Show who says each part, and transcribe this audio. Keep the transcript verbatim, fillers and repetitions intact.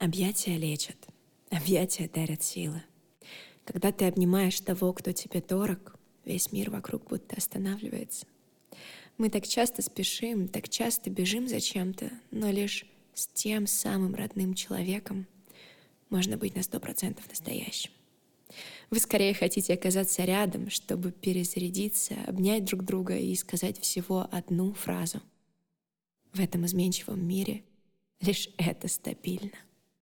Speaker 1: Объятия лечат, объятия дарят силы. Когда ты обнимаешь того, кто тебе дорог, весь мир вокруг будто останавливается. Мы так часто спешим, так часто бежим за чем-то, но лишь с тем самым родным человеком можно быть на сто процентов настоящим. Вы скорее хотите оказаться рядом, чтобы перезарядиться, обнять друг друга и сказать всего одну фразу. В этом изменчивом мире лишь это стабильно.